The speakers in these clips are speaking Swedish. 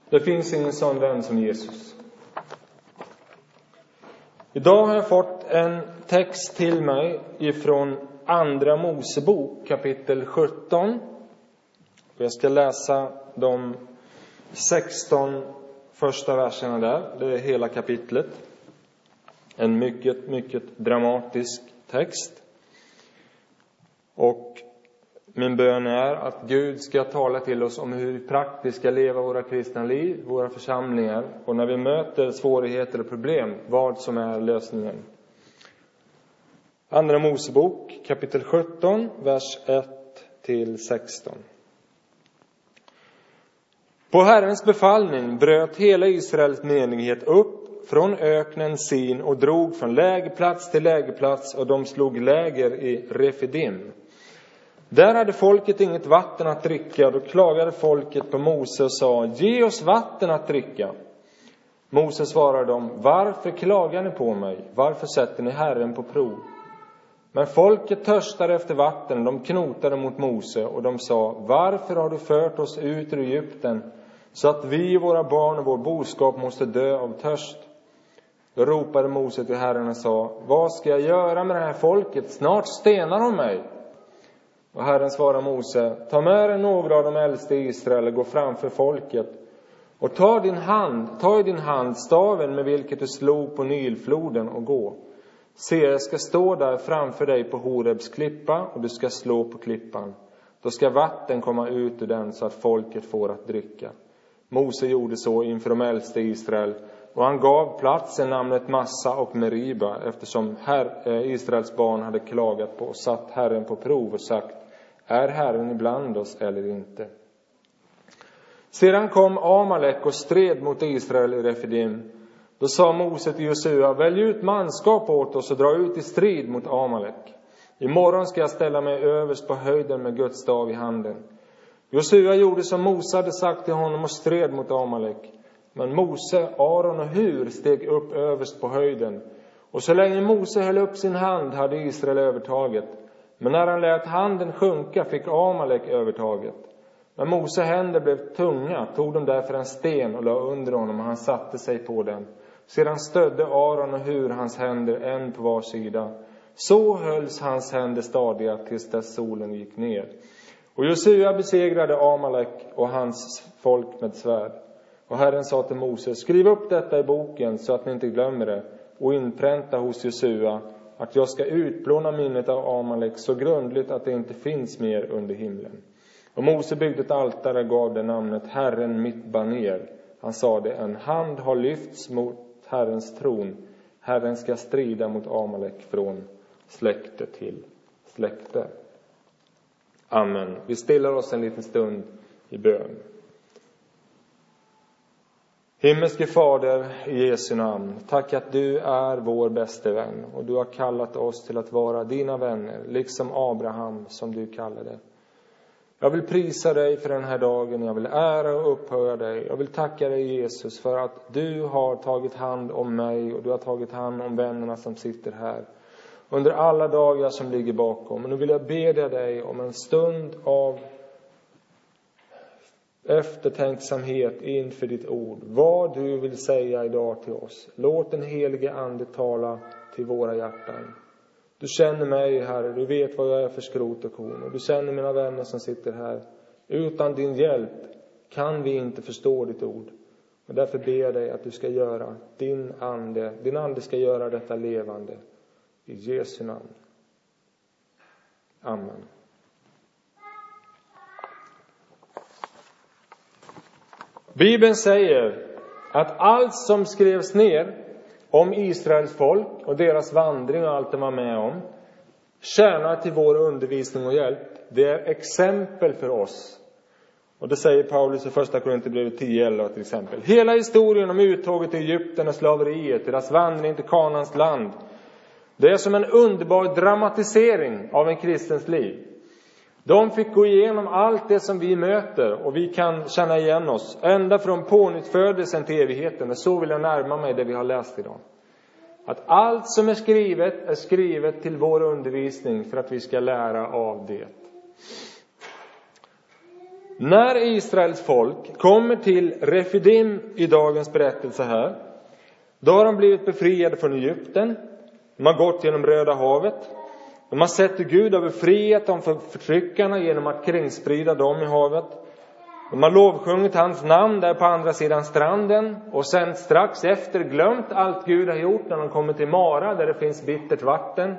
Det finns ingen sån vän som Jesus. Idag har jag fått en text till mig ifrån Andra Mosebok kapitel 17. Jag ska läsa de 16 första verserna där. Det är hela kapitlet. En mycket dramatisk text. Och min bön är att Gud ska tala till oss om hur vi praktiskt ska leva våra kristna liv, våra församlingar. Och när vi möter svårigheter och problem, vad som är lösningen. Andra Mosebok kapitel 17, vers 1-16. På Herrens befallning bröt hela Israels menighet upp från öknen Sin och drog från lägerplats till lägerplats, och de slog läger i Refidim. Där hade folket inget vatten att dricka. Då klagade folket på Mose och sa: ge oss vatten att dricka. Mose svarade dem: varför klagar ni på mig? Varför sätter ni Herren på prov? Men folket törstade efter vatten. De knotade mot Mose och de sa: varför har du fört oss ut ur Egypten så att vi, våra barn och vår boskap måste dö av törst? Då ropade Mose till Herren och sa: vad ska jag göra med det här folket? Snart stenar de mig. Och Herren svarade Mose: ta med dig några av de äldste i Israel och gå framför folket. Och ta i din hand staven med vilket du slog på Nilfloden och gå. Se, jag ska stå där framför dig på Horebs klippa, och du ska slå på klippan. Då ska vatten komma ut ur den så att folket får att dricka. Mose gjorde så inför de äldste i Israel. Och han gav platsen namnet Massa och Meriba, eftersom Israels barn hade klagat på och satt Herren på prov och sagt: är Herren ibland oss eller inte? Sedan kom Amalek och stred mot Israel i Refidim. Då sa Mose till Josua: välj ut manskap åt oss och dra ut i strid mot Amalek. Imorgon ska jag ställa mig överst på höjden med Guds stav i handen. Josua gjorde som Mose hade sagt till honom och stred mot Amalek. Men Mose, Aron och Hur steg upp överst på höjden. Och så länge Mose höll upp sin hand hade Israel övertaget. Men när han lät handen sjunka fick Amalek övertaget. När Mose händer blev tunga tog de därför en sten och la under honom, och han satte sig på den. Sedan stödde Aron och Hur hans händer en på var sida. Så hölls hans händer stadiga tills dess solen gick ner. Och Josua besegrade Amalek och hans folk med svärd. Och Herren sa till Mose: skriv upp detta i boken så att ni inte glömmer det, och inpränta hos Josua att jag ska utplåna minnet av Amalek så grundligt att det inte finns mer under himlen. Och Mose byggde ett altare och gav det namnet Herren mitt baner. Han sade: en hand har lyfts mot Herrens tron. Herren ska strida mot Amalek från släkte till släkte. Amen. Vi stillar oss en liten stund i bön. Himmelske Fader, i Jesu namn, tack att du är vår bäste vän. Och du har kallat oss till att vara dina vänner, liksom Abraham som du kallade. Jag vill prisa dig för den här dagen. Jag vill ära och upphöja dig. Jag vill tacka dig, Jesus, för att du har tagit hand om mig. Och du har tagit hand om vännerna som sitter här under alla dagar som ligger bakom. Och nu vill jag bedja dig om en stund av eftertänksamhet inför ditt ord. Vad du vill säga idag till oss. Låt den helige ande tala till våra hjärtan. Du känner mig, Herre. Du vet vad jag är för skrot och korn. Och du känner mina vänner som sitter här. Utan din hjälp kan vi inte förstå ditt ord. Och därför ber jag dig att du ska göra din ande ska göra detta levande. I Jesu namn. Amen. Bibeln säger att allt som skrevs ner om Israels folk och deras vandring och allt de var med om tjänar till vår undervisning och hjälp. Det är exempel för oss. Och det säger Paulus i första Korinthierbrevet 10:11 till exempel. Hela historien om uttåget till Egypten och slaveriet, deras vandring till Kanans land. Det är som en underbar dramatisering av en kristens liv. De fick gå igenom allt det som vi möter, och vi kan känna igen oss ända från pånyttfödelsen till evigheten. Och så vill jag närma mig det vi har läst idag. Att allt som är skrivet till vår undervisning för att vi ska lära av det. När Israels folk kommer till Refidim i dagens berättelse här, då har de blivit befriade från Egypten. De har gått genom Röda havet. De har sett hur Gud har befriat dem från förtryckarna genom att kringsprida dem i havet. De har lovsjungit hans namn där på andra sidan stranden. Och sen strax efter glömt allt Gud har gjort när de kommer till Mara där det finns bittert vatten.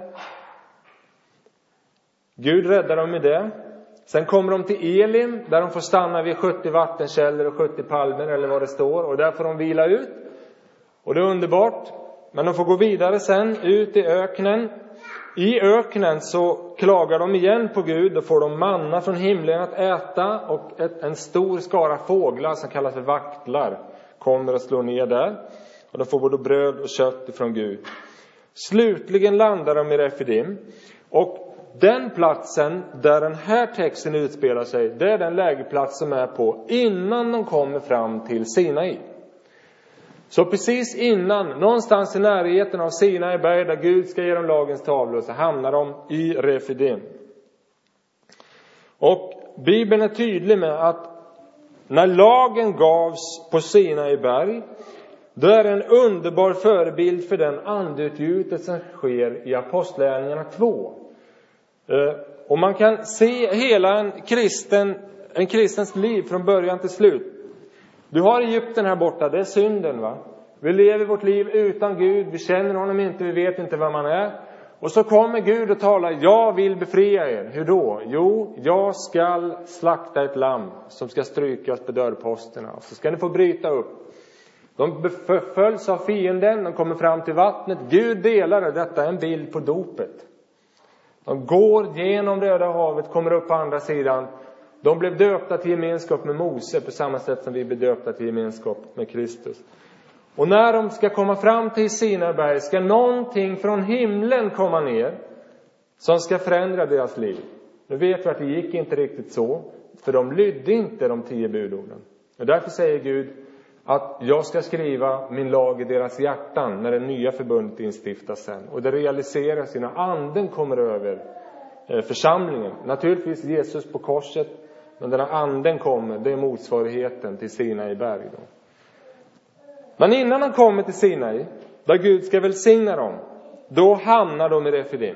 Gud räddar dem i det. Sen kommer de till Elim där de får stanna vid 70 vattenkällor och 70 palmer eller vad det står. Och där får de vila ut. Och det är underbart. Men de får gå vidare sen ut i öknen. I öknen så klagar de igen på Gud. Då får de manna från himlen att äta. Och en stor skara fåglar som kallas för vaktlar kommer att slå ner där. Och de får både bröd och kött ifrån Gud. Slutligen landar de i Refidim. Och den platsen där den här texten utspelar sig, det är den lägerplats som är på innan de kommer fram till Sinai. Så precis innan, någonstans i närheten av Sinai berg där Gud ska ge dem lagens tavlor, så hamnar de i Refidim. Och Bibeln är tydlig med att när lagen gavs på Sinai berg, då är det en underbar förebild för den andeutgjutet som sker i Apostlagärningarna 2. Och man kan se hela en kristens liv från början till slut. Du har Egypten här borta, det är synden va. Vi lever vårt liv utan Gud, vi känner honom inte, vi vet inte vem man är. Och så kommer Gud och talar, jag vill befria er. Hur då? Jo, jag ska slakta ett lamm som ska strykas på dörrposterna. Och så ska ni få bryta upp. De förföljs av fienden, de kommer fram till vattnet. Gud delar det, detta är en bild på dopet. De går genom Röda havet, kommer upp på andra sidan. De blev döpta till gemenskap med Mose på samma sätt som vi blev döpta till gemenskap med Kristus. Och när de ska komma fram till Sinai berg ska någonting från himlen komma ner som ska förändra deras liv. Nu vet vi att det gick inte riktigt så, för de lydde inte de 10 budorden. Och därför säger Gud att jag ska skriva min lag i deras hjärtan när det nya förbundet instiftas sen. Och det realiseras när anden kommer över församlingen. Naturligtvis Jesus på korset, men när anden kommer, det är motsvarigheten till Sinai berg då. Men innan de kommer till Sinai, där Gud ska välsigna dem, då hamnar de i Refidim.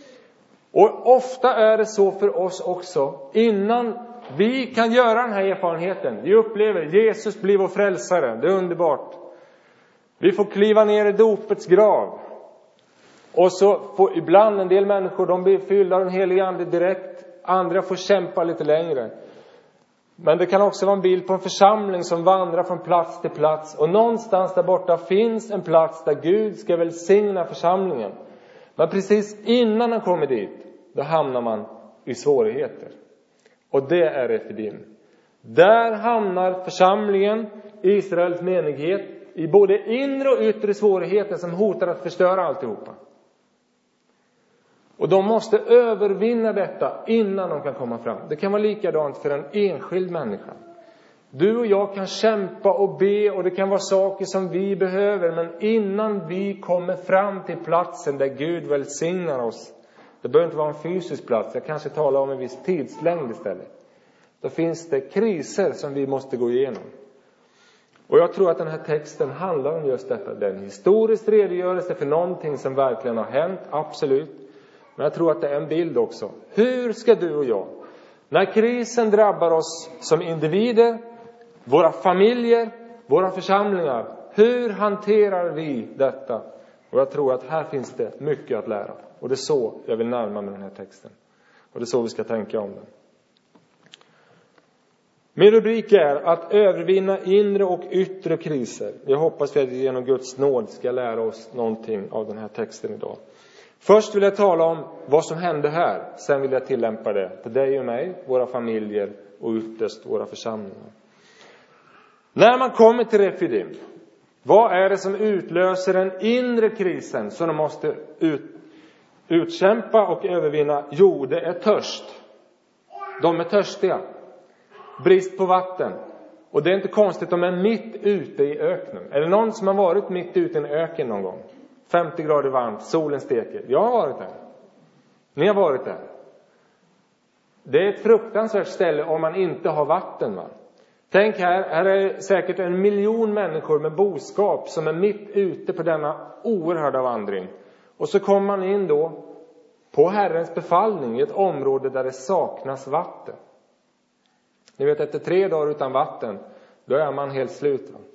Och ofta är det så för oss också, innan vi kan göra den här erfarenheten. Vi upplever Jesus blir vår frälsare, det är underbart. Vi får kliva ner i dopets grav. Och så får ibland en del människor, de blir fyllda av den helige ande direkt. Andra får kämpa lite längre. Men det kan också vara en bild på en församling som vandrar från plats till plats. Och någonstans där borta finns en plats där Gud ska välsigna församlingen. Men precis innan man kommer dit, då hamnar man i svårigheter. Och det är Refidim. Där hamnar församlingen, Israels menighet, i både inre och yttre svårigheter som hotar att förstöra alltihopa. Och de måste övervinna detta innan de kan komma fram. Det kan vara likadant för en enskild människa. Du och jag kan kämpa och be, och det kan vara saker som vi behöver. Men innan vi kommer fram till platsen där Gud välsignar oss. Det behöver inte vara en fysisk plats. Jag kanske talar om en viss tidslängd istället. Då finns det kriser som vi måste gå igenom. Och jag tror att den här texten handlar om just detta. Det är en historisk redogörelse för någonting som verkligen har hänt, absolut. Men jag tror att det är en bild också. Hur ska du och jag, när krisen drabbar oss som individer, våra familjer, våra församlingar, hur hanterar vi detta? Och jag tror att här finns det mycket att lära. Och det är så jag vill närma mig den här texten. Och det är så vi ska tänka om den. Min rubrik är att övervinna inre och yttre kriser. Jag hoppas att vi genom Guds nåd ska lära oss någonting av den här texten idag. Först vill jag tala om vad som hände här. Sen vill jag tillämpa det på dig och mig, våra familjer och ytterst våra församlingar. När man kommer till Refidim, vad är det som utlöser den inre krisen som de måste utkämpa och övervinna? Jo, det är törst. De är törstiga. Brist på vatten. Och det är inte konstigt, de är mitt ute i öknen. Är det någon som har varit mitt ute i en öken någon gång? 50 grader varmt, solen steker. Jag har varit där. Ni har varit där. Det är ett fruktansvärt ställe om man inte har vatten, va? Tänk här är säkert 1 miljon människor med boskap som är mitt ute på denna oerhörda vandring. Och så kommer man in då på Herrens befallning i ett område där det saknas vatten. Ni vet, efter 3 dagar utan vatten, då är man helt slut, va?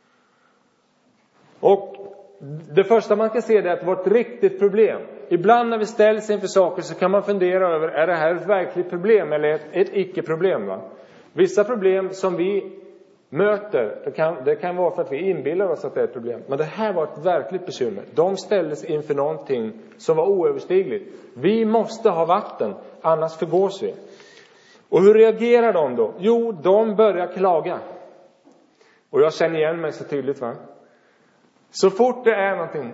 Och det första man kan se är att det var ett riktigt problem. Ibland när vi ställs inför saker så kan man fundera över, är det här ett verkligt problem eller ett icke-problem, va? Vissa problem som vi möter, det kan vara för att vi inbillar oss att det är ett problem. Men det här var ett verkligt bekymmer. De ställdes inför någonting som var oöverstigligt. Vi måste ha vatten, annars förgås vi. Och hur reagerar de då? Jo, de börjar klaga. Och jag känner igen mig så tydligt, va? Så fort det är någonting,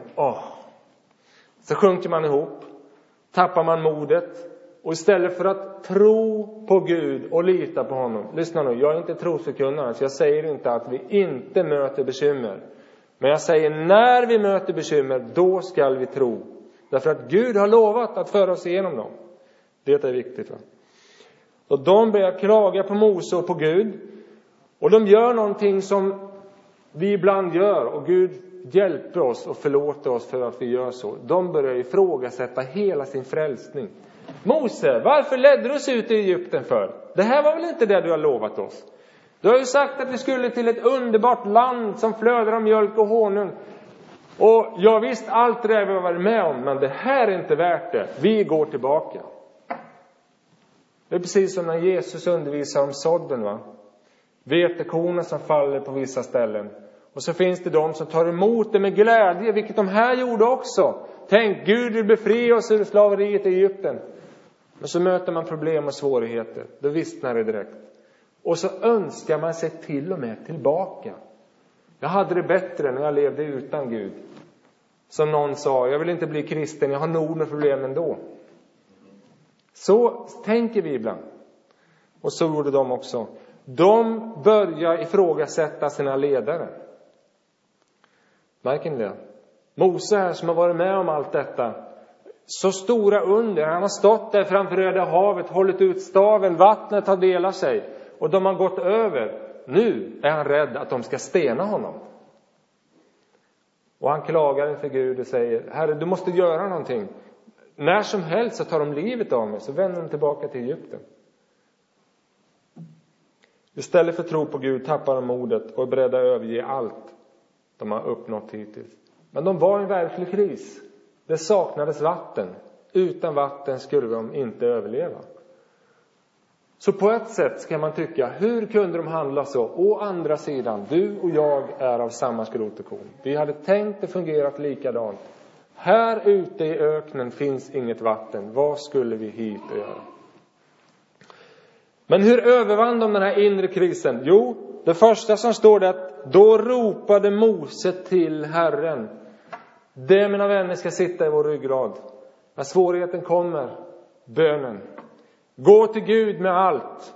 så sjunker man ihop, tappar man modet. Och istället för att tro på Gud och lita på honom. Lyssna nu, jag är inte trosförkunnare, så jag säger inte att vi inte möter bekymmer. Men jag säger, när vi möter bekymmer, då ska vi tro. Därför att Gud har lovat att föra oss igenom dem. Det är viktigt, va? Och de börjar klaga på Mose och på Gud. Och de gör någonting som vi ibland gör. Och Gud hjälper oss och förlåter oss för att vi gör så. De börjar ifrågasätta hela sin frälsning. Mose, varför ledde du oss ut i Egypten för? Det här var väl inte det du har lovat oss? Du har ju sagt att vi skulle till ett underbart land som flödar av mjölk och honung. Och jag visst allt det vi har varit med om, men det här är inte värt det. Vi går tillbaka. Det är precis som när Jesus undervisar om sådden, va? Vetekornen som faller på vissa ställen. Och så finns det de som tar emot det med glädje, vilket de här gjorde också. Tänk, Gud vill befria oss ur slaveriet i Egypten. Men så möter man problem och svårigheter. Då vissnar det direkt. Och så önskar man sig till och med tillbaka. Jag hade det bättre när jag levde utan Gud. Som någon sa, jag vill inte bli kristen, jag har nog med problem ändå. Så tänker vi ibland. Och så gjorde de också. De börjar ifrågasätta sina ledare. Märker ni det? Mose här som har varit med om allt detta. Så stora under. Han har stått där framför Röda havet, hållit ut staven, vattnet har delat sig. Och de har gått över. Nu är han rädd att de ska stena honom. Och han klagar inför Gud och säger, Herre, du måste göra någonting. När som helst så tar de livet av mig, så vänder de tillbaka till Egypten. Istället för tro på Gud tappar de modet och är beredda att överge allt de har uppnått hittills. Men de var i en verklig kris. Det saknades vatten. Utan vatten skulle de inte överleva. Så på ett sätt ska man tycka, hur kunde de handla så? Å andra sidan, du och jag är av samma skrot och korn. Vi hade tänkt det fungerat likadant. Här ute i öknen finns inget vatten. Vad skulle vi hit göra? Men hur övervann de den här inre krisen? Jo, det första som står det att då ropade Mose till Herren. Det, mina vänner, ska sitta i vår ryggrad. När svårigheten kommer, bönen. Gå till Gud med allt.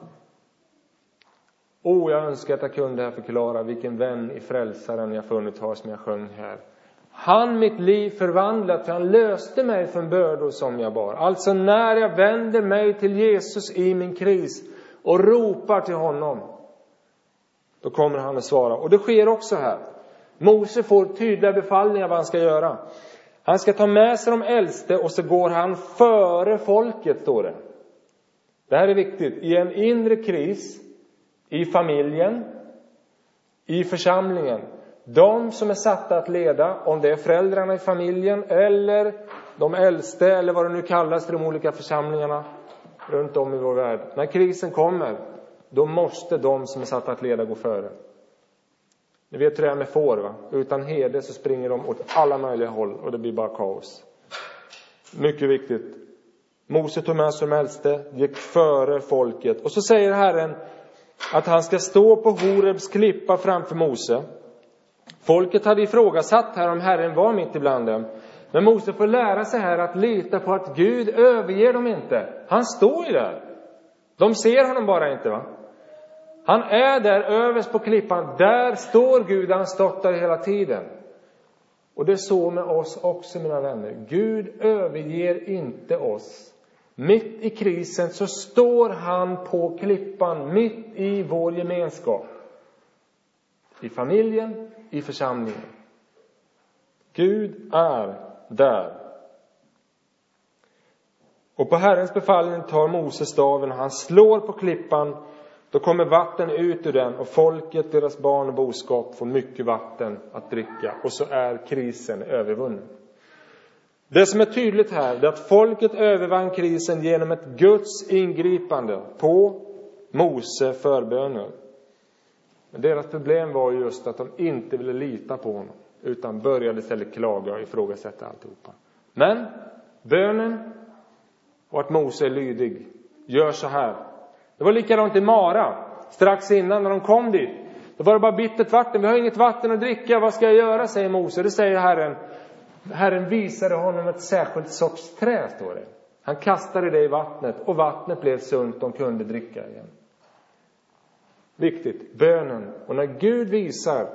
Jag önskar att jag kunde här förklara vilken vän i frälsaren jag funnit har som jag sjöng här. Han mitt liv förvandlat, för han löste mig från bördor som jag bar. Alltså när jag vänder mig till Jesus i min kris och ropar till honom, då kommer han att svara. Och det sker också här. Mose får tydliga befallningar vad han ska göra. Han ska ta med sig de äldste och så går han före folket, står det. Det här är viktigt. I en inre kris, i familjen, i församlingen. De som är satta att leda, om det är föräldrarna i familjen eller de äldste eller vad det nu kallas i de olika församlingarna runt om i vår värld. När krisen kommer, då måste de som är satta att leda gå före. Ni vet hur det är med får, va? Utan herde så springer de åt alla möjliga håll och det blir bara kaos. Mycket viktigt. Mose tog med sig de äldste, gick före folket. Och så säger Herren att han ska stå på Horebs klippa framför Mose. Folket hade ifrågasatt här om Herren var mitt ibland dem. Men Mose får lära sig här att lita på att Gud överger dem inte. Han står ju där. De ser honom bara inte, va? Han är där överst på klippan. Där står Gud, han stått där hela tiden. Och det är så med oss också, mina vänner. Gud överger inte oss. Mitt i krisen så står han på klippan, mitt i vår gemenskap. I familjen, i församlingen. Gud är där. Och på Herrens befallning tar Moses staven och han slår på klippan. Då kommer vatten ut ur den och folket, deras barn och boskap får mycket vatten att dricka. Och så är krisen övervunnen. Det som är tydligt här är att folket övervann krisen genom ett Guds ingripande på Mose förböner. Men deras problem var just att de inte ville lita på honom. Utan började istället klaga och ifrågasätta alltihopa. Men bönen och att Mose är lydig gör så här. Det var likadant i Mara. Strax innan när de kom dit. Då var det bara bittert vatten. Vi har inget vatten att dricka. Vad ska jag göra, säger Mose. Det säger Herren. Herren visade honom ett särskilt sorts trä, står det. Han kastade det i vattnet och vattnet blev sunt. De kunde dricka igen. Viktigt. Bönen. Och när Gud visar,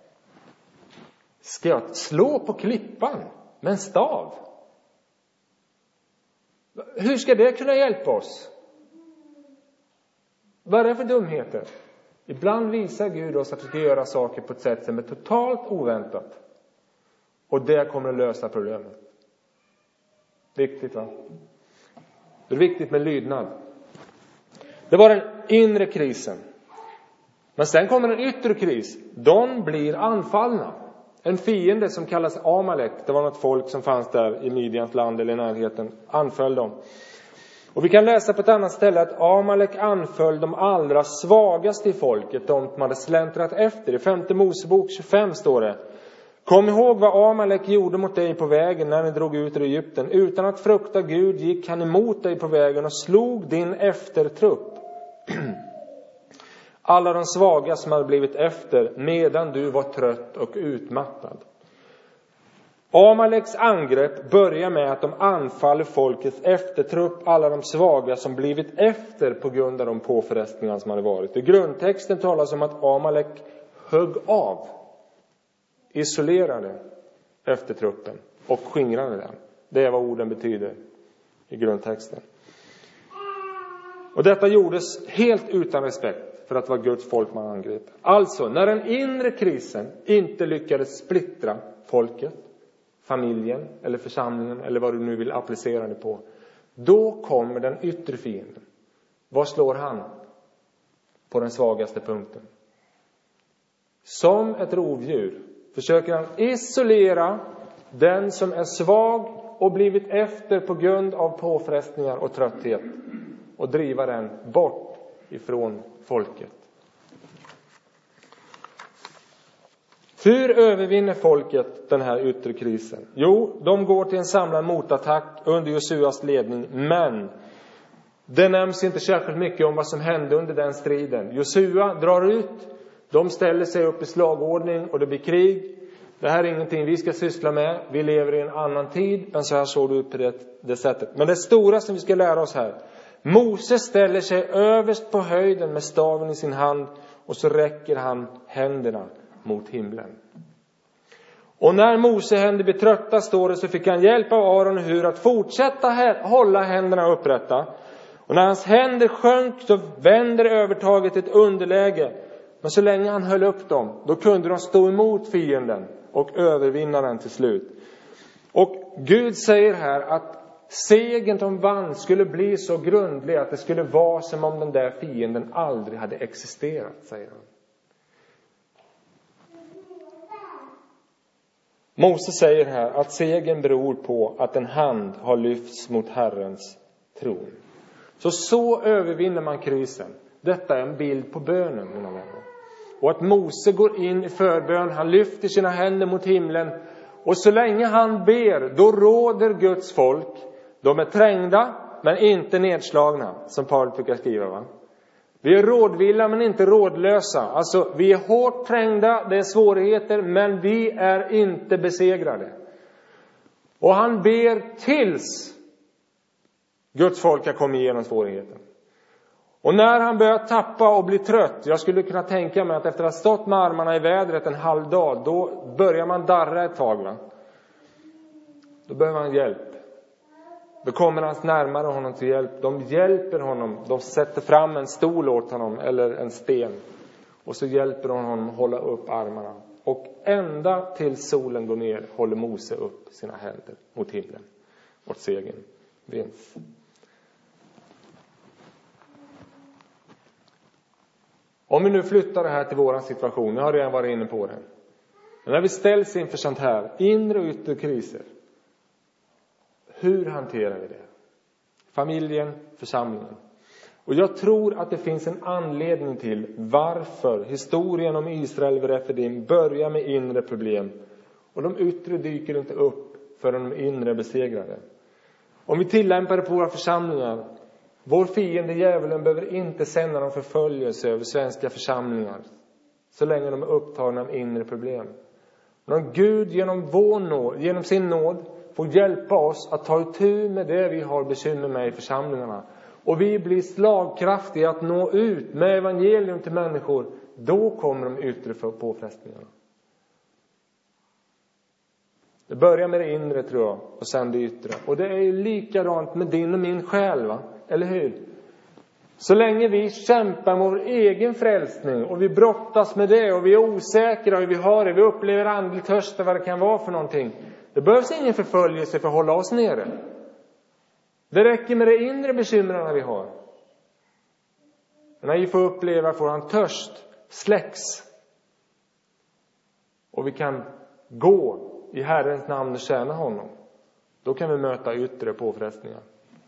ska jag slå på klippan med en stav? Hur ska det kunna hjälpa oss? Vad är det för dumheter? Ibland visar Gud oss att vi ska göra saker på ett sätt som är totalt oväntat. Och det kommer att lösa problemet. Viktigt, va? Det är viktigt med lydnad. Det var den inre krisen. Men sen kommer en yttre kris. De blir anfallna. En fiende som kallas Amalek. Det var något folk som fanns där i Midjans land eller i närheten. Anföll dem. Och vi kan läsa på ett annat ställe att Amalek anföll de allra svagaste i folket. De som hade släntrat efter. I 5:e Mosebok 25 står det. Kom ihåg vad Amalek gjorde mot dig på vägen när ni drog ut ur Egypten. Utan att frukta Gud gick han emot dig på vägen och slog din eftertrupp. Alla de svaga som hade blivit efter medan du var trött och utmattad. Amaleks angrepp börjar med att de anfaller folkets eftertrupp, alla de svaga som blivit efter på grund av de påfrestningar som hade varit. I grundtexten talas om att Amalek högg av, isolerade eftertruppen och skingrade den. Det är vad orden betyder i grundtexten. Och detta gjordes helt utan respekt för att vara Guds folk man angrep. Alltså, när den inre krisen inte lyckades splittra folket, familjen eller församlingen eller vad du nu vill applicera det på, då kommer den yttre fienden. Vad slår han? På den svagaste punkten. Som ett rovdjur försöker han isolera den som är svag och blivit efter på grund av påfrestningar och trötthet och driva den bort ifrån folket. Hur övervinner folket den här yttre krisen? Jo, de går till en samlad motattack under Josuas ledning. Men det nämns inte särskilt mycket om vad som hände under den striden. Josua drar ut. De ställer sig upp i slagordning och det blir krig. Det här är ingenting vi ska syssla med. Vi lever i en annan tid. Men så här såg det ut på det sättet. Men det stora som vi ska lära oss här. Mose ställer sig överst på höjden med staven i sin hand. Och så räcker han händerna mot himlen. Och när Mose händer blir trötta, står det, så fick han hjälp av Aron och Hur att fortsätta hålla händerna upprätta. Och när hans händer sjönk så vänder övertaget ett underläge. Men så länge han höll upp dem, då kunde de stå emot fienden och övervinna den till slut. Och Gud säger här att segern de vann skulle bli så grundlig att det skulle vara som om den där fienden aldrig hade existerat, säger han. Mose säger här att segern beror på att en hand har lyfts mot Herrens tron. Så övervinner man krisen. Detta är en bild på bönen, mina vänner. Och att Mose går in i förbön, han lyfter sina händer mot himlen. Och så länge han ber, då råder Guds folk. De är trängda, men inte nedslagna, som Paulus brukar skriva, va? Vi är rådvilla, men inte rådlösa. Alltså, vi är hårt trängda, det är svårigheter, men vi är inte besegrade. Och han ber tills Guds folk har kommit igenom svårigheten. Och när han börjar tappa och bli trött, jag skulle kunna tänka mig att efter att ha stått med armarna i vädret en halv dag, då börjar man darra ett tag, va? Då behöver man hjälp. Då kommer hans närmare honom till hjälp. De hjälper honom. De sätter fram en stol åt honom eller en sten. Och så hjälper de honom hålla upp armarna. Och ända till solen går ner håller Mose upp sina händer mot himlen. Mot segern. Vinst. Om vi nu flyttar det här till våran situation. Jag har redan varit inne på det. Men när vi ställs inför sånt här. Inre och yttre kriser. Hur hanterar vi det? Familjen, församlingen. Och jag tror att det finns en anledning till varför historien om Israel vid Refidim börjar med inre problem. Och de yttre dyker inte upp förrän de inre besegrade. Om vi tillämpar det på våra församlingar. Vår fiende djävulen behöver inte sända någon förföljelse över svenska församlingar. Så länge de är upptagna av inre problem. Men Gud genom sin nåd får hjälpa oss att ta itu med det vi har bekymmer med i församlingarna. Och vi blir slagkraftiga att nå ut med evangelium till människor. Då kommer de yttre påfrestningarna. Det börjar med det inre tror jag. Och sen det yttre. Och det är ju likadant med din och min själ va? Eller hur? Så länge vi kämpar med vår egen frälsning. Och vi brottas med det. Och vi är osäkra hur vi har det. Vi upplever andlig törst vad det kan vara för någonting. Det behövs ingen förföljelse för att hålla oss nere. Det räcker med det inre bekymren vi har. När vi får uppleva att våran törst släcks. Och vi kan gå i Herrens namn och tjäna honom. Då kan vi möta yttre påfrestningar.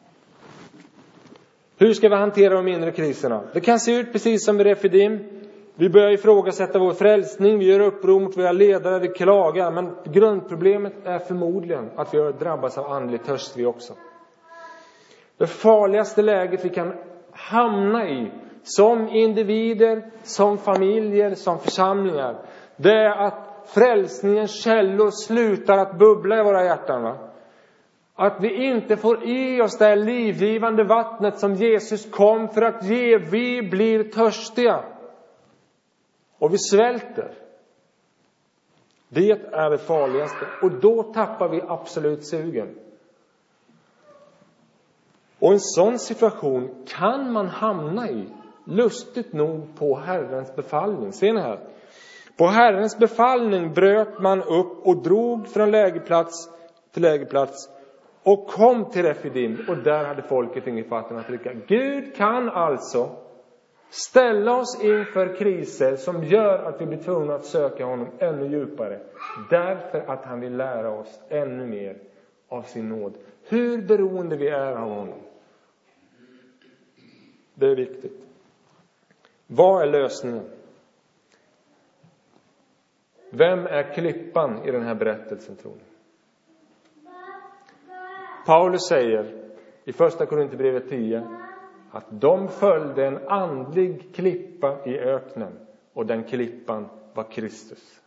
Hur ska vi hantera de inre kriserna? Det kan se ut precis som vid Refidim. Vi börjar ifrågasätta vår frälsning. Vi gör uppror mot våra ledare. Vi klagar. Men grundproblemet är förmodligen att vi har drabbats av andlig törst vi också. Det farligaste läget vi kan hamna i som individer, som familjer, som församlingar. Det är att frälsningens källor slutar att bubbla i våra hjärtan va? Att vi inte får i oss det här livgivande vattnet som Jesus kom för att ge. Vi blir törstiga. Och vi svälter. Det är det farligaste. Och då tappar vi absolut sugen. Och en sån situation kan man hamna i. Lustigt nog på Herrens befallning. Ser ni här? På Herrens befallning bröt man upp och drog från lägerplats till lägerplats. Och kom till Refidim. Och där hade folket inget vatten att dricka. Gud kan alltså ställa oss inför kriser som gör att vi blir tvungna att söka honom ännu djupare. Därför att han vill lära oss ännu mer av sin nåd. Hur beroende vi är av honom. Det är viktigt. Vad är lösningen? Vem är klippan i den här berättelsen tror ni? Paulus säger i första Korinthierbrevet 10 att de följde en andlig klippa i öknen och den klippan var Kristus.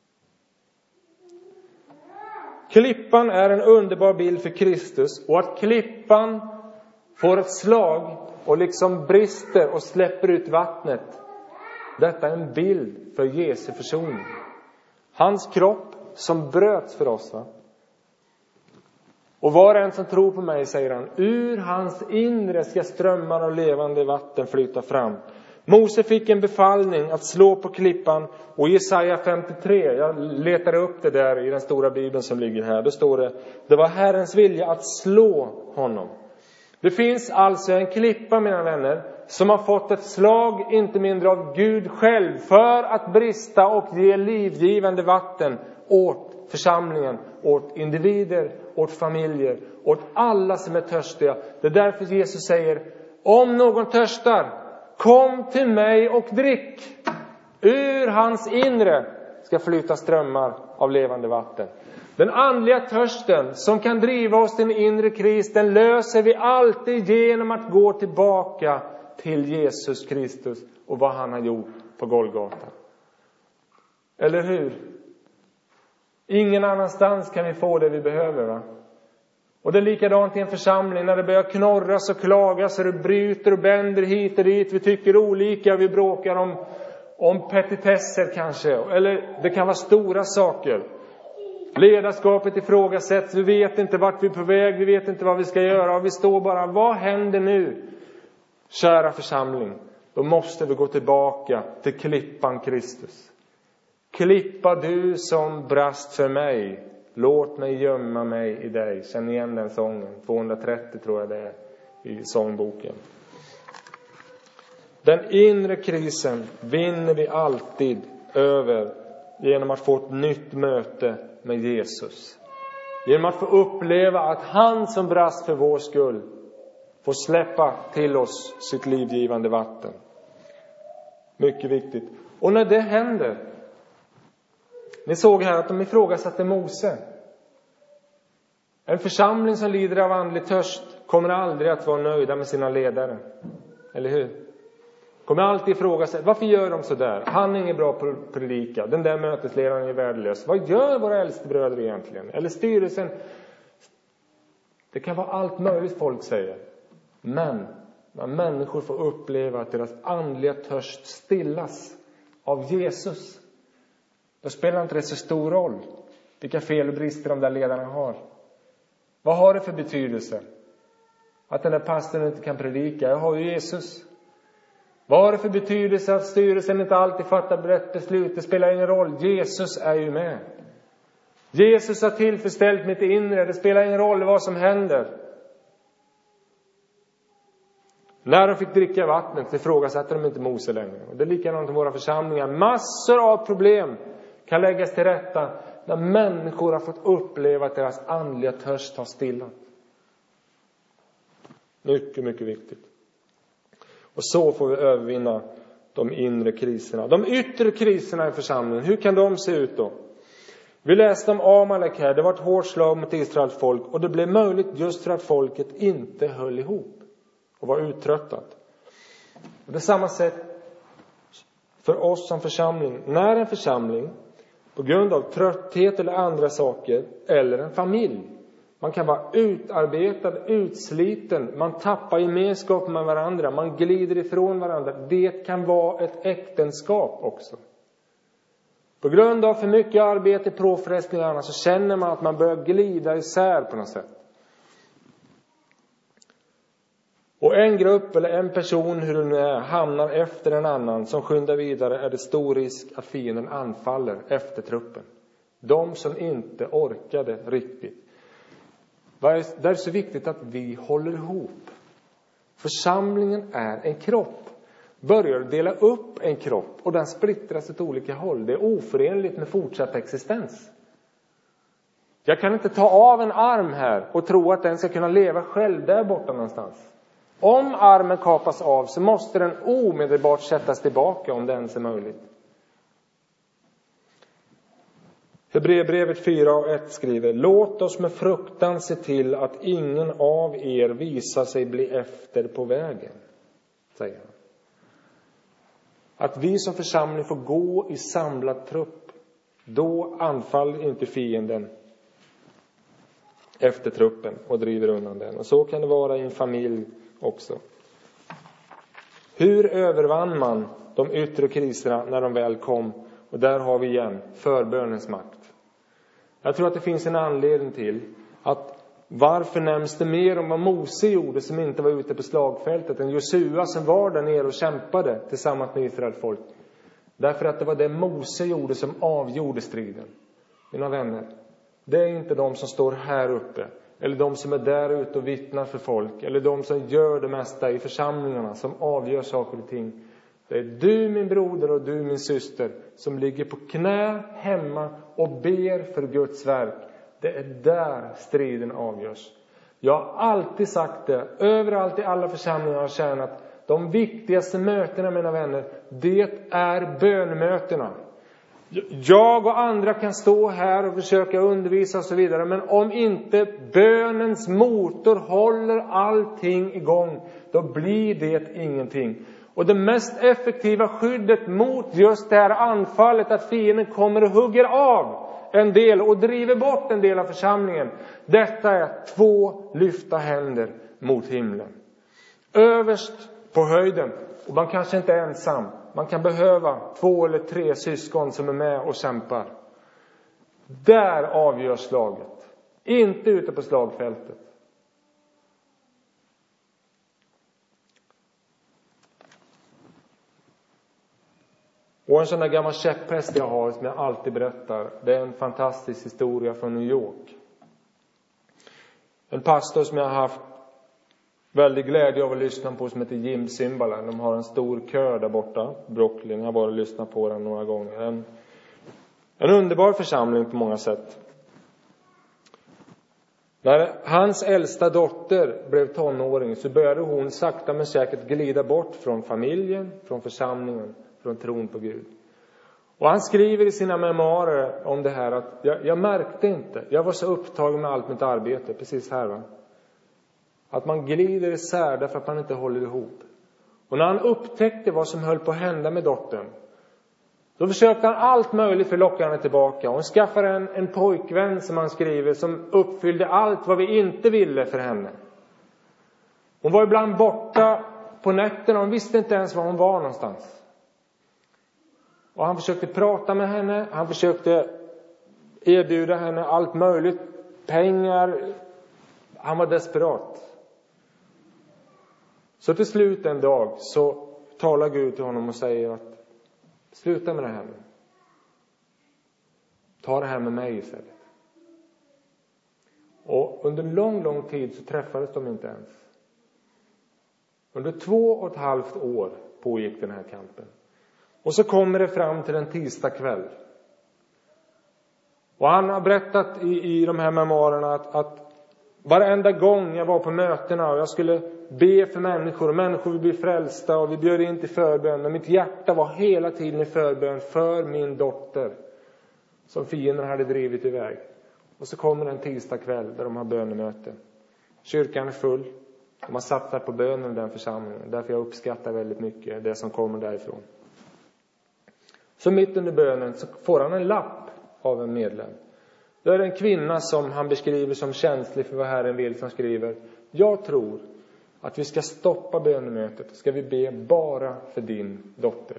Klippan är en underbar bild för Kristus och att klippan får ett slag och liksom brister och släpper ut vattnet. Detta är en bild för Jesu försoning. Hans kropp som bröts för oss va? Och var en som tror på mig, säger han, ur hans inre ska strömmar av levande vatten flyta fram. Mose fick en befallning att slå på klippan. Och i Jesaja 53, jag letade upp det där i den stora bibeln som ligger här. Då står det, det var Herrens vilja att slå honom. Det finns alltså en klippa, mina vänner, som har fått ett slag, inte mindre av Gud själv, för att brista och ge livgivande vatten åt församlingen, åt individer, åt familjer, åt alla som är törstiga. Det är därför Jesus säger, om någon törstar, kom till mig och drick. Ur hans inre ska flyta strömmar av levande vatten. Den andliga törsten som kan driva oss till en inre kris, den löser vi alltid genom att gå tillbaka till Jesus Kristus och vad han har gjort på Golgata. Eller hur? Ingen annanstans kan vi få det vi behöver va? Och det är likadant i en församling när det börjar knorras och klagas och det bryter och bänder hit och dit. Vi tycker olika, vi bråkar om petitesser kanske. Eller det kan vara stora saker. Ledarskapet ifrågasätts. Vi vet inte vart vi är på väg. Vi vet inte vad vi ska göra. Och vi står bara, vad händer nu? Kära församling, då måste vi gå tillbaka till klippan Kristus. Klippa du som brast för mig. Låt mig gömma mig i dig. Känn igen den sången. 230 tror jag det är i sångboken. Den inre krisen vinner vi alltid över genom att få ett nytt möte med Jesus. Genom att få uppleva att han som brast för vår skull får släppa till oss sitt livgivande vatten. Mycket viktigt. Och när det händer, ni såg här att de ifrågasatte Mose. En församling som lider av andlig törst kommer aldrig att vara nöjda med sina ledare. Eller hur? Kommer alltid ifrågasätta. Varför gör de så där? Han är ingen bra på att predika. Den där mötesledaren är värdelös. Vad gör våra äldste bröder egentligen? Eller styrelsen. Det kan vara allt möjligt folk säger. Men när människor får uppleva att deras andliga törst stillas av Jesus, då spelar inte det så stor roll vilka fel och brister de där ledarna har. Vad har det för betydelse? Att den där pastorn inte kan predika. Jag har ju Jesus. Vad har det för betydelse att styrelsen inte alltid fattar rätt beslut? Det spelar ingen roll. Jesus är ju med. Jesus har tillfredsställt mitt inre. Det spelar ingen roll vad som händer. När de fick dricka vattnet ifrågasatte de inte Mose längre. Och det är likadant i våra församlingar. Massor av problem kan läggas till rätta när människor har fått uppleva att deras andliga törst har stillat. Mycket, mycket viktigt. Och så får vi övervinna de inre kriserna. De yttre kriserna i församlingen, hur kan de se ut då? Vi läste om Amalek här. Det var ett hårt slag mot Israels folk. Och det blev möjligt just för att folket inte höll ihop och var uttröttat. Och det är samma sätt för oss som församling. När en församling på grund av trötthet eller andra saker, eller en familj, man kan vara utarbetad, utsliten, man tappar gemenskap med varandra, man glider ifrån varandra. Det kan vara ett äktenskap också. På grund av för mycket arbete, påfrestningarna, så känner man att man börjar glida isär på något sätt. Och en grupp eller en person, hur det nu är, hamnar efter en annan som skyndar vidare, är det stor risk att fienden anfaller efter truppen. De som inte orkade riktigt. Det är så viktigt att vi håller ihop. Församlingen är en kropp. Börjar dela upp en kropp och den splittras åt olika håll. Det är oförenligt med fortsatt existens. Jag kan inte ta av en arm här och tro att den ska kunna leva själv där borta någonstans. Om armen kapas av så måste den omedelbart sättas tillbaka om det ens är möjligt. Hebreerbrevet 4:1 skriver: Låt oss med fruktan se till att ingen av er visar sig bli efter på vägen, säger han. Att vi som församling får gå i samlad trupp, då anfaller inte fienden efter truppen och driver undan den. Och så kan det vara i en familj också. Hur övervann man de yttre kriserna när de väl kom? Och där har vi igen förbönens makt. Jag tror att det finns en anledning till att varför nämns det mer om vad Mose gjorde som inte var ute på slagfältet än Josua som var där nere och kämpade tillsammans med Israels folk. Därför att det var det Mose gjorde som avgjorde striden. Mina vänner, det är inte de som står här uppe eller de som är där ute och vittnar för folk eller de som gör det mesta i församlingarna som avgör saker och ting. Det är du min broder och du min syster som ligger på knä hemma och ber för Guds verk. Det är där striden avgörs. Jag har alltid sagt det, överallt i alla församlingar har tjänat. De viktigaste mötena, mina vänner, det är bönmötena. Jag och andra kan stå här och försöka undervisa och så vidare. Men om inte bönens motor håller allting igång, då blir det ingenting. Och det mest effektiva skyddet mot just det här anfallet, att fienden kommer och hugger av en del och driver bort en del av församlingen. Detta är 2 lyfta händer mot himlen. Överst på höjden, och man kanske inte är ensam. Man kan behöva 2 eller 3 syskon som är med och kämpar. Där avgörs slaget. Inte ute på slagfältet. Och en sån där gammal käpphäst jag har som jag alltid berättar. Det är en fantastisk historia från New York. En pastor som jag har haft väldigt glädje av att lyssna på som heter Jim Cymbala. De har en stor kör där borta. Brooklyn. Jag har bara lyssnat på den några gånger. En underbar församling på många sätt. När hans äldsta dotter blev tonåring så började hon sakta men säkert glida bort från familjen, från församlingen, från tron på Gud. Och han skriver i sina memoarer om det här att jag märkte inte. Jag var så upptagen med allt mitt arbete, precis här va. Att man glider isär därför att man inte håller ihop. Och när han upptäckte vad som höll på att hända med dottern, då försökte han allt möjligt för att locka henne tillbaka. Hon skaffade en pojkvän som han skriver som uppfyllde allt vad vi inte ville för henne. Hon var ibland borta på nätterna och hon visste inte ens var hon var någonstans. Och han försökte prata med henne. Han försökte erbjuda henne allt möjligt. Pengar. Han var desperat. Så till slut en dag så talar Gud till honom och säger att sluta med det här nu. Ta det här med mig istället. Och under lång tid så träffades de inte ens. Under 2,5 år pågick den här kampen. Och så kommer det fram till en tisdag kväll. Och han har berättat i de här memoarerna att varenda gång jag var på mötena och jag skulle be för människor och människor vill bli frälsta och vi bjöd in till förbön. Men mitt hjärta var hela tiden i förbön för min dotter som fienden hade drivit iväg. Och så kommer en tisdag kväll där de har bönemöte. Kyrkan är full. De har satsat på bönen i den församlingen. Därför jag uppskattar väldigt mycket det som kommer därifrån. Så mitt under bönen så får han en lapp av en medlem. Då är det en kvinna som han beskriver som känslig för vad Herren vill som skriver: jag tror att vi ska stoppa bönemötet. Ska vi be bara för din dotter.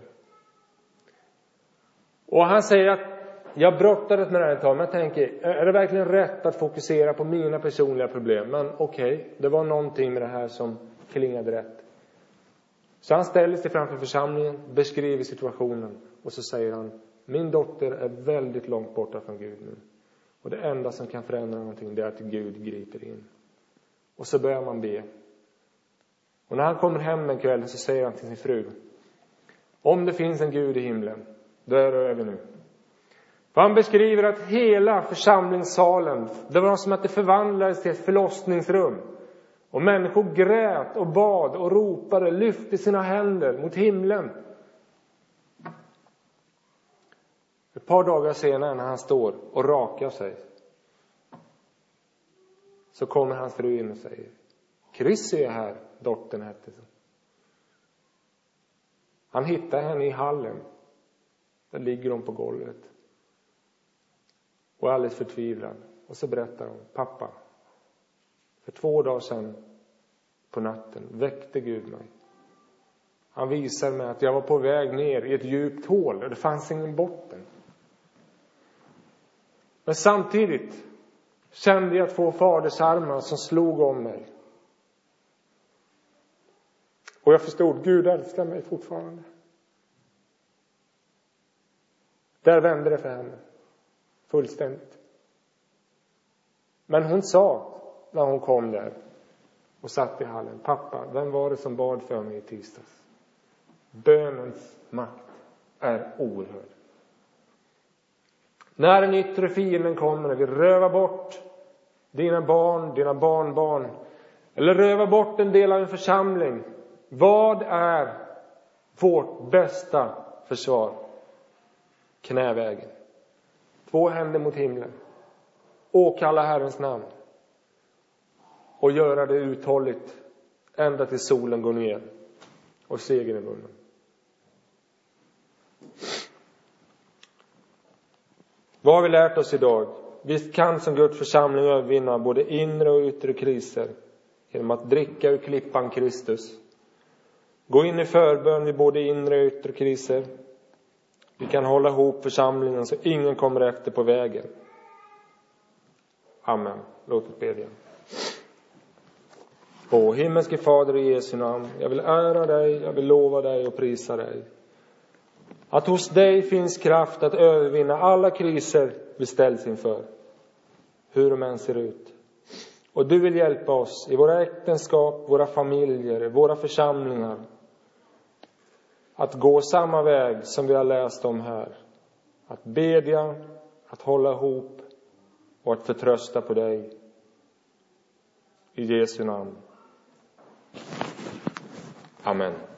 Och han säger att jag brottades med det här ett tag. Men jag tänker, är det verkligen rätt att fokusera på mina personliga problem? Men okej, det var någonting med det här som klingade rätt. Så han ställer sig framför församlingen, beskriver situationen. Och så säger han: min dotter är väldigt långt borta från Gud nu. Och det enda som kan förändra någonting, det är att Gud griper in. Och så börjar man be. Och när han kommer hem en kväll så säger han till sin fru: om det finns en Gud i himlen, då är det över nu. För han beskriver att hela församlingssalen, det var som att det förvandlades till ett förlossningsrum. Och människor grät och bad och ropade, lyfte sina händer mot himlen. Ett par dagar senare när han står och rakar sig, så kommer hans fru in och säger: Chrissy är här, dottern hette så. Han hittar henne i hallen. Där ligger hon på golvet. Och är alldeles förtvivlad. Och så berättar hon: pappa, för 2 dagar sedan på natten väckte Gud mig. Han visar mig att jag var på väg ner i ett djupt hål och det fanns ingen botten. Men samtidigt kände jag 2 fadersarmar som slog om mig. Och jag förstod, Gud älskar mig fortfarande. Där vände det för henne. Fullständigt. Men hon sa när hon kom där och satt i hallen: pappa, vem var det som bad för mig i tisdags? Bönens makt är oerhörd. När den yttre fienden kommer och vill röva bort dina barn, dina barnbarn, eller röva bort en del av en församling, vad är vårt bästa försvar? Knävägen. 2 händer mot himlen. Åkalla Herrens namn. Och göra det uthålligt ända till solen går ner och segern är vunnen. Vad har vi lärt oss idag? Vi kan som Guds församling övervinna både inre och yttre kriser genom att dricka ur klippan Kristus. Gå in i förbön vid både inre och yttre kriser. Vi kan hålla ihop församlingen så ingen kommer efter på vägen. Amen. Låt oss bedja. Åh, himmelske Fader, i Jesu namn. Jag vill ära dig, jag vill lova dig och prisa dig. Att hos dig finns kraft att övervinna alla kriser vi ställs inför. Hur de än ser ut. Och du vill hjälpa oss i våra äktenskap, våra familjer, våra församlingar. Att gå samma väg som vi har läst om här. Att bedja, att hålla ihop och att förtrösta på dig. I Jesu namn. Amen.